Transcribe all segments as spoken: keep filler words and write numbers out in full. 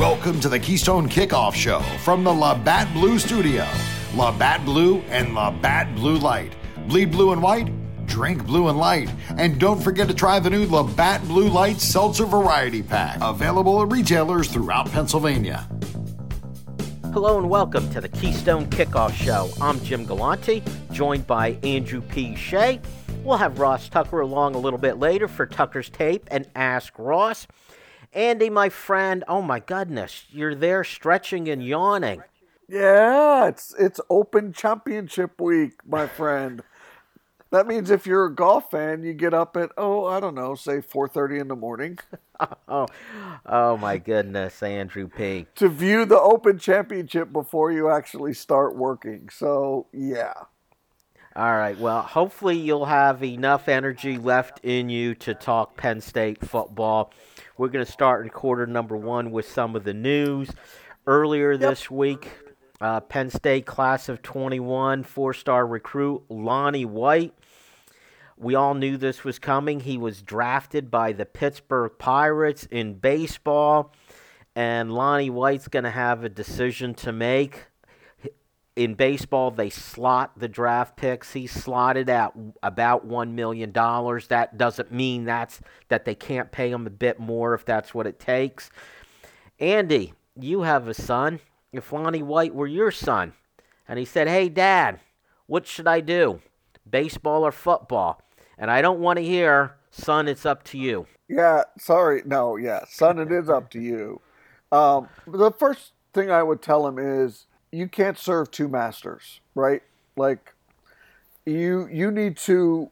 Welcome to the Keystone Kickoff Show from the Labatt Blue Studio. Labatt Blue and Labatt Blue Light. Bleed blue and white, drink blue and light. And don't forget to try the new Labatt Blue Light Seltzer Variety Pack. Available at retailers throughout Pennsylvania. Hello and welcome to the Keystone Kickoff Show. I'm Jim Galante, joined by Andrew P. Shea. We'll have Ross Tucker along a little bit later for Tucker's Tape and Ask Ross. Andy, my friend, oh my goodness, you're there stretching and yawning. Yeah, it's it's Open Championship week, my friend. That means if you're a golf fan, you get up at, oh, I don't know, say four thirty in the morning. oh, oh my goodness, Andrew P. To view the Open Championship before you actually start working. So, yeah. All right, well, hopefully you'll have enough energy left in you to talk Penn State football. We're going to start in quarter number one with some of the news. Earlier yep. this week, uh, Penn State class of twenty-one, four-star recruit Lonnie White. We all knew this was coming. He was drafted by the Pittsburgh Pirates in baseball, and Lonnie White's going to have a decision to make. In baseball, they slot the draft picks. He's slotted at about one million dollars. That doesn't mean that's that they can't pay him a bit more if that's what it takes. Andy, you have a son. If Lonnie White were your son, and he said, hey, Dad, what should I do, baseball or football? And I don't want to hear, son, it's up to you. Yeah, sorry. No, yeah, son, it is up to you. Um, the first thing I would tell him is, you can't serve two masters, right? Like, you you need to,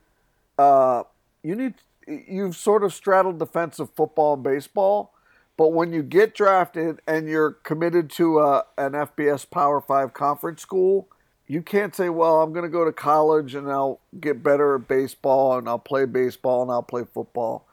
uh, you need, you've sort of straddled the fence of football and baseball, but when you get drafted and you're committed to a, an F B S Power Five conference school, you can't say, well, I'm going to go to college and I'll get better at baseball and I'll play baseball and I'll play football.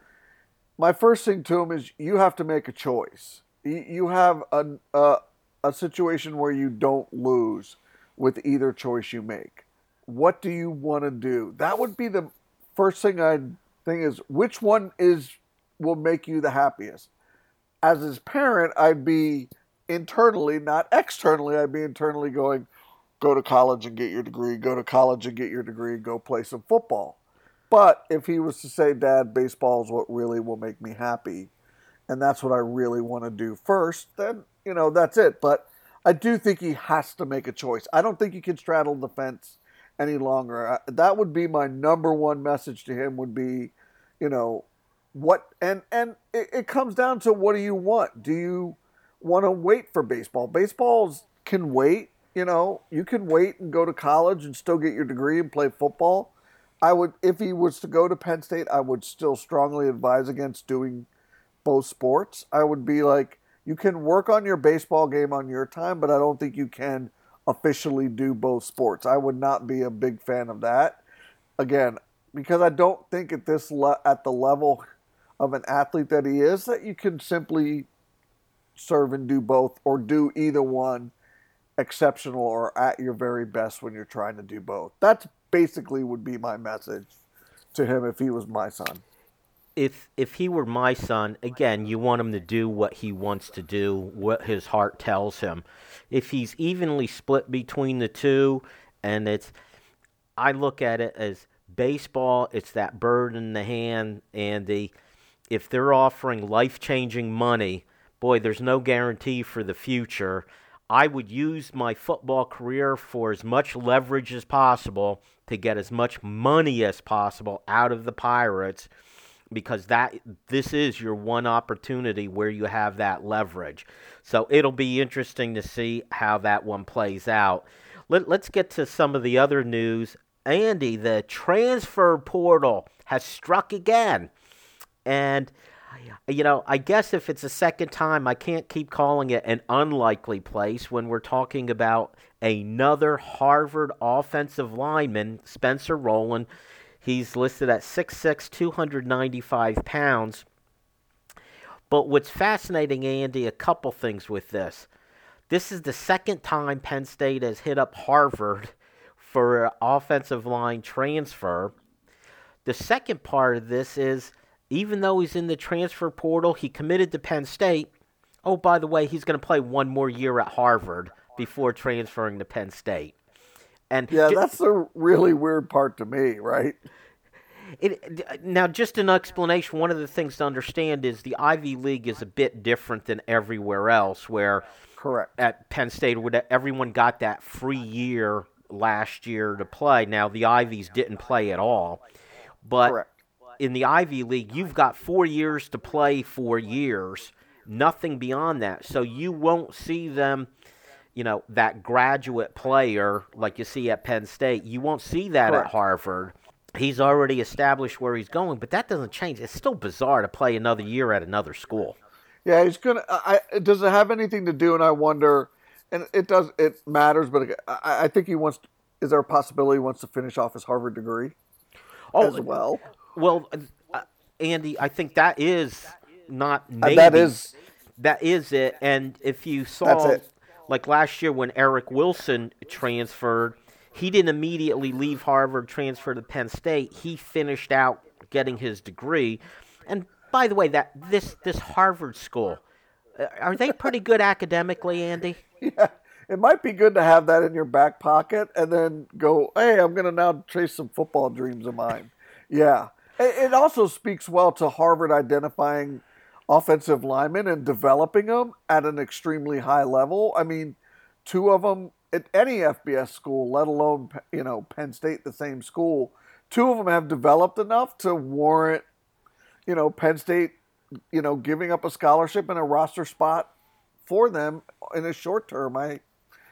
My first thing to him is you have to make a choice. You, you have a, a a situation where you don't lose with either choice you make. What do you want to do? That would be the first thing I'd think is, which one is will make you the happiest? As his parent, I'd be internally, not externally, I'd be internally going, go to college and get your degree, go to college and get your degree, go play some football. But if he was to say, Dad, baseball is what really will make me happy, and that's what I really want to do first, then, you know, that's it. But I do think he has to make a choice. I don't think he can straddle the fence any longer. That would be my number one message to him would be, you know, what, and, and it, it comes down to what do you want? Do you want to wait for baseball? Baseballs can wait, you know, you can wait and go to college and still get your degree and play football. I would, if he was to go to Penn State, I would still strongly advise against doing both sports. I would be like, you can work on your baseball game on your time, but I don't think you can officially do both sports. I would not be a big fan of that. Again, because I don't think at this le- at the level of an athlete that he is, that you can simply serve and do both or do either one exceptional or at your very best when you're trying to do both. That's basically would be my message to him if he was my son. If if he were my son, again, you want him to do what he wants to do, what his heart tells him. If he's evenly split between the two, and it's, I look at it as baseball, it's that bird in the hand, and the, if they're offering life-changing money, boy, there's no guarantee for the future. I would use my football career for as much leverage as possible to get as much money as possible out of the Pirates, because that this is your one opportunity where you have that leverage. So it'll be interesting to see how that one plays out. Let, let's get to some of the other news. Andy, the transfer portal has struck again. And, you know, I guess if it's a second time, I can't keep calling it an unlikely place when we're talking about another Harvard offensive lineman, Spencer Rowland. He's listed at six foot six, two hundred ninety-five pounds. But what's fascinating, Andy, a couple things with this. This is the second time Penn State has hit up Harvard for an offensive line transfer. The second part of this is, even though he's in the transfer portal, he committed to Penn State. Oh, by the way, he's going to play one more year at Harvard before transferring to Penn State. And Yeah, ju- that's the really weird part to me, right? It, now, just an explanation, one of the things to understand is the Ivy League is a bit different than everywhere else, where Correct. at Penn State, everyone got that free year last year to play. Now, the Ivies didn't play at all. But Correct. in the Ivy League, you've got four years to play four years, nothing beyond that. So you won't see them, you know, that graduate player like you see at Penn State. You won't see that Correct. at Harvard. He's already established where he's going, but that doesn't change. It's still bizarre to play another year at another school. Yeah, he's gonna. I, does it have anything to do? And I wonder, and it does. It matters, but I, I think he wants. Is there a possibility he wants to finish off his Harvard degree oh, as well? Well, uh, Andy, I think that is not maybe. Uh, that is. That is it. And if you That's saw, it. like last year when Eric Wilson transferred, he didn't immediately leave Harvard, transfer to Penn State. He finished out getting his degree. And by the way, that this this Harvard school, uh, are they pretty good academically, Andy? Yeah, it might be good to have that in your back pocket and then go, hey, I'm going to now chase some football dreams of mine. Yeah. It, it also speaks well to Harvard identifying offensive linemen and developing them at an extremely high level. I mean, two of them at any F B S school, let alone, you know, Penn State, the same school, two of them have developed enough to warrant, you know, Penn State, you know, giving up a scholarship and a roster spot for them in a short term. I,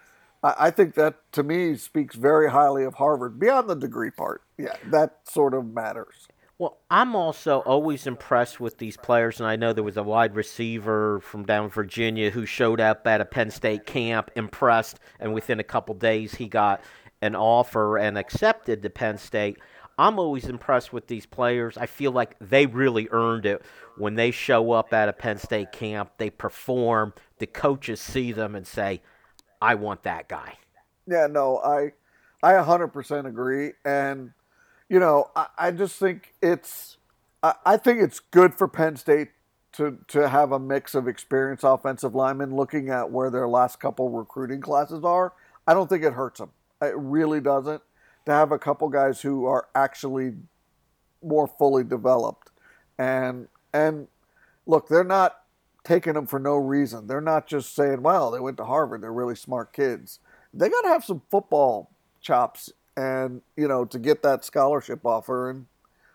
I think that to me speaks very highly of Harvard beyond the degree part. Yeah, that sort of matters. Well, I'm also always impressed with these players, and I know there was a wide receiver from down in Virginia who showed up at a Penn State camp, impressed, and within a couple days he got an offer and accepted to Penn State. I'm always impressed with these players. I feel like they really earned it when they show up at a Penn State camp. They perform. The coaches see them and say, I want that guy. Yeah, no, I I one hundred percent agree. And, you know, I, I just think it's I, I think it's good for Penn State to, to have a mix of experienced offensive linemen looking at where their last couple recruiting classes are. I don't think it hurts them. It really doesn't. To have a couple guys who are actually more fully developed. And and look, they're not taking them for no reason. They're not just saying, well, they went to Harvard, they're really smart kids. They got to have some football chops and, you know, to get that scholarship offer. And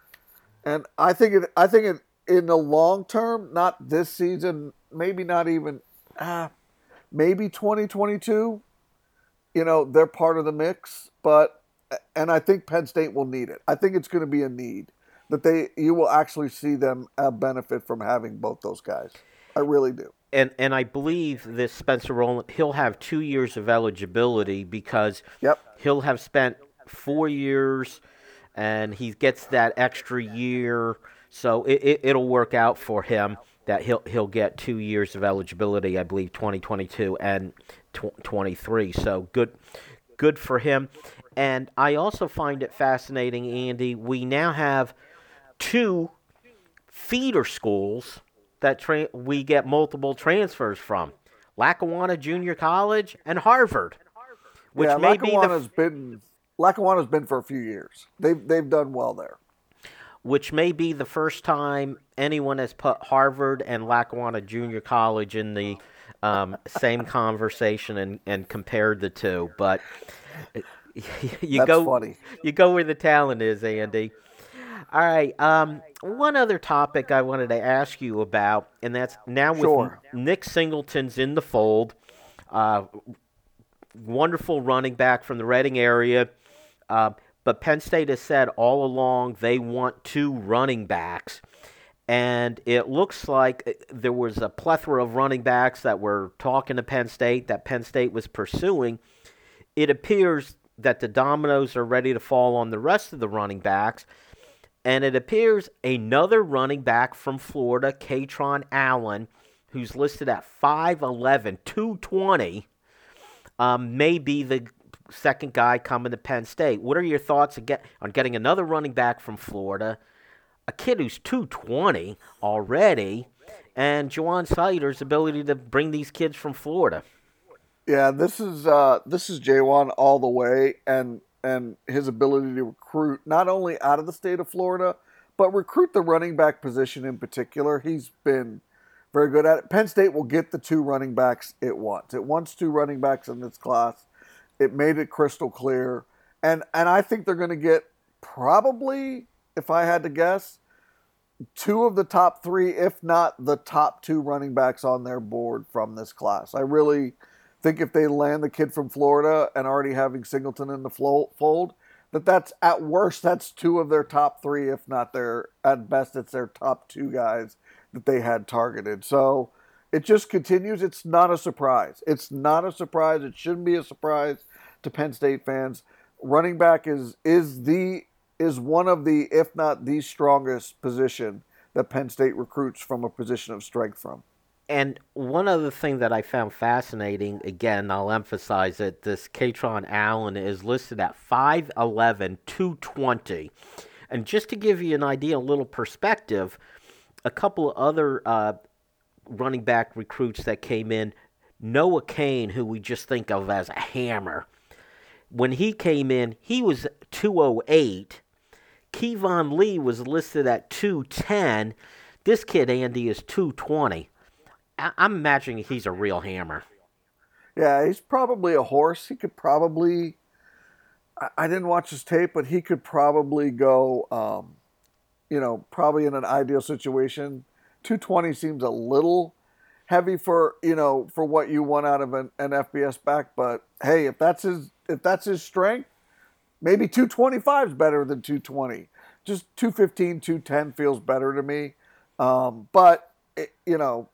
and I think it I think it in the long term, not this season, maybe not even ah, maybe twenty twenty-two, you know, they're part of the mix, but and I think Penn State will need it. I think it's going to be a need that they you will actually see them uh, benefit from having both those guys. I really do. And and I believe this Spencer Rowland, he'll have two years of eligibility because Yep. he'll have spent four years and he gets that extra year. So it, it, it'll work out for him that he'll he'll get two years of eligibility, I believe, twenty twenty-two and twenty-three. So good, good for him. And I also find it fascinating, Andy, we now have two feeder schools that tra- we get multiple transfers from. Lackawanna Junior College and Harvard, which yeah, may be the Lackawanna's been Lackawanna's been for a few years. They've they've done well there. which may be the first time anyone has put Harvard and Lackawanna Junior College in the um, same conversation and, and compared the two. But you That's go funny. you go where the talent is, Andy. All right. Um, one other topic I wanted to ask you about, and that's now with Sure. Nick Singleton's in the fold. Uh, wonderful running back from the Reading area. Uh, but Penn State has said all along they want two running backs. And it looks like there was a plethora of running backs that were talking to Penn State, that Penn State was pursuing. It appears that the dominoes are ready to fall on the rest of the running backs. And it appears another running back from Florida, Katron Allen, who's listed at five eleven, two twenty, um, may be the second guy coming to Penn State. What are your thoughts on, get, on getting another running back from Florida, a kid who's two twenty already, and Juwan Sider's ability to bring these kids from Florida. Yeah, this is uh, this is Juwan all the way, and and his ability to recruit not only out of the state of Florida, but recruit the running back position in particular. He's been very good at it. Penn State will get the two running backs it wants. It wants two running backs in this class. It made it crystal clear. And and I think they're going to get probably, if I had to guess, two of the top three, if not the top two running backs on their board from this class. I really think if they land the kid from Florida and already having Singleton in the fold, that that's at worst, that's two of their top three, if not their, at best, it's their top two guys that they had targeted. So it just continues. It's not a surprise. It's not a surprise. It shouldn't be a surprise to Penn State fans. Running back is is the is one of the, if not the strongest position that Penn State recruits from a position of strength from. And one other thing that I found fascinating, again, I'll emphasize it, this Katron Allen is listed at five eleven, two twenty. And just to give you an idea, a little perspective, a couple of other uh, running back recruits that came in, Noah Kane, who we just think of as a hammer, when he came in, he was two oh eight. Kevon Lee was listed at two ten. This kid, Andy, is two twenty. I- I'm imagining he's a real hammer. Yeah, he's probably a horse. He could probably, I, I didn't watch his tape, but he could probably go, um, you know, probably in an ideal situation. two twenty seems a little heavy for, you know, for what you want out of an, an F B S back. But hey, if that's his, if that's his strength, maybe two twenty-five is better than two twenty. Just two fifteen, two ten feels better to me. Um, but, it, you know,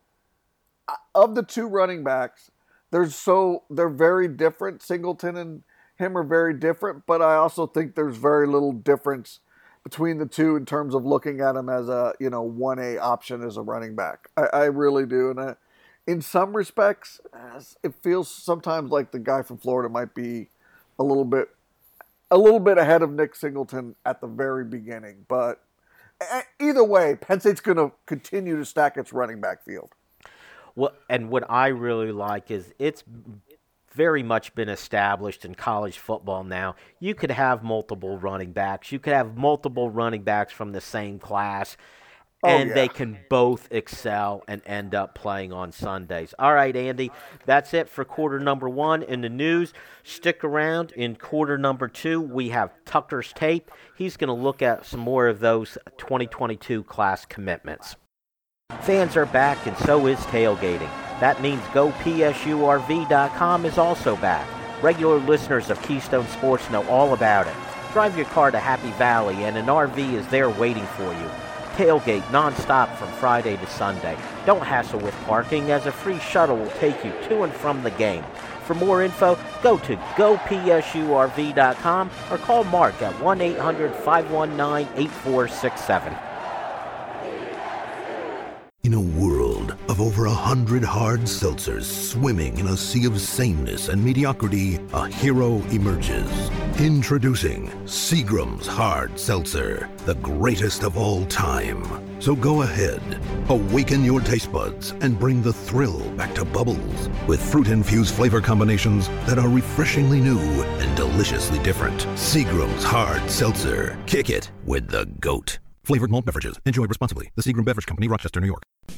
of the two running backs, there's so they're very different. Singleton and him are very different, but I also think there's very little difference between the two in terms of looking at him as a, you know, one A option as a running back. I, I really do. And I, in some respects, it feels sometimes like the guy from Florida might be a little bit a little bit ahead of Nick Singleton at the very beginning. But either way, Penn State's going to continue to stack its running back field. Well, and what I really like is it's very much been established in college football now. You could have multiple running backs. You could have multiple running backs from the same class, and oh, yeah. they can both excel and end up playing on Sundays. All right, Andy, that's it for quarter number one in the news. Stick around. In quarter number two, we have Tucker's tape. He's going to look at some more of those twenty twenty-two class commitments. Fans are back, and so is tailgating. That means Go P S U R V dot com is also back. Regular listeners of Keystone Sports know all about it. Drive your car to Happy Valley, and an R V is there waiting for you. Tailgate nonstop from Friday to Sunday. Don't hassle with parking, as a free shuttle will take you to and from the game. For more info, go to Go P S U R V dot com or call Mark at one eight hundred, five one nine, eight four six seven. In a world of over a hundred hard seltzers swimming in a sea of sameness and mediocrity, a hero emerges. Introducing Seagram's Hard Seltzer, the greatest of all time. So go ahead, awaken your taste buds, and bring the thrill back to Bubbles with fruit-infused flavor combinations that are refreshingly new and deliciously different. Seagram's Hard Seltzer. Kick it with the GOAT. Flavored malt beverages. Enjoy responsibly. The Seagram Beverage Company, Rochester, New York.